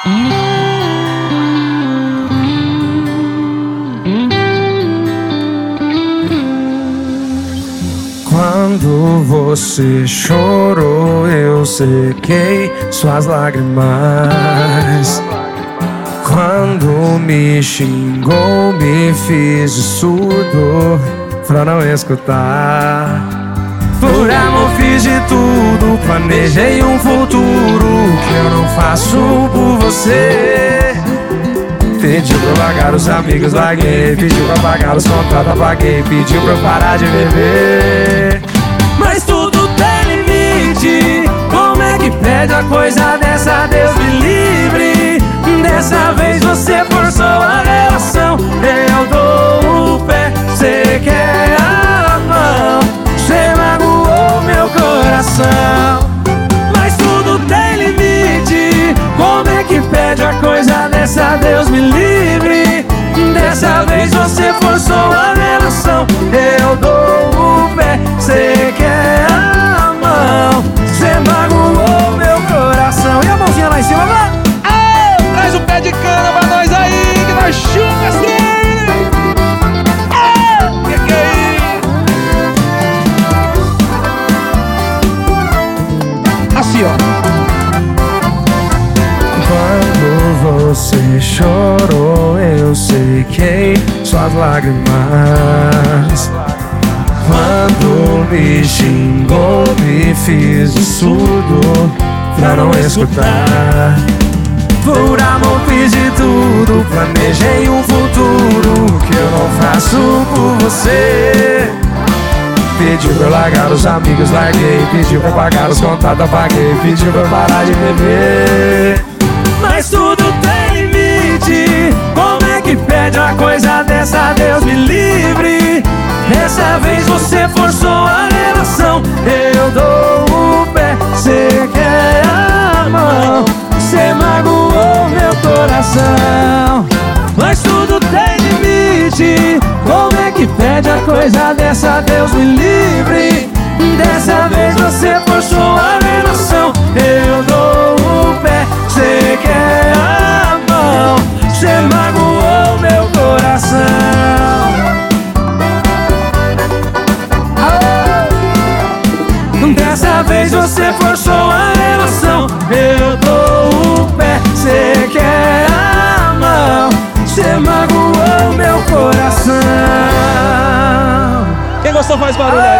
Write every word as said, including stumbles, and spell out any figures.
Quando você chorou, eu sequei suas lágrimas. Quando me xingou, me fiz de surdo pra não escutar. Por amor fiz de tudo, planejei um futuro que eu não faço por você. Pediu pra eu largar os amigos, larguei. Pediu pra pagar os contratos, apaguei. Pediu pra eu parar de beber. Mas tudo tem limite. Como é que pede a coisa dessa? Deus me livre. Dessa vez você forçou a relação. Eu dou o pé, você quer a mão. Você magoou meu coração. Mas tudo tem limite. Como é que pede a coisa dessa? Deus me livre. Dessa vez você forçou a relação. Eu dou o pé, você quer a mão. Você magoou meu coração. E a mãozinha lá em cima, vai! Ah, traz o pé de cana pra nós aí, que nós chupa assim. Ah, que que é isso? Assim, ó. Quando você chorou, eu sequei suas lágrimas. Quando me xingou, me fiz de surdo pra não escutar. Por amor fiz de tudo, planejei um futuro que eu não faço por você. Pediu pra eu largar os amigos, larguei. Pediu pra pagar os contatos, apaguei. Pediu pra eu parar de beber. Mas tudo tem limite. Como é que pede uma coisa dessa? Deus me livre. Dessa vez você forçou a relação. Eu dou o pé, você quer a mão. Você magoou meu coração. Mas tudo tem limite. Como é que pede a coisa dessa? Deus me livre. Dessa vez você forçou a relação. Eu dou o pé, você quer a mão. Você magoou meu coração. Dessa vez você forçou a relação. Eu dou o pé, você quer a mão. Você magoou meu coração. Quem gostou faz barulho aí.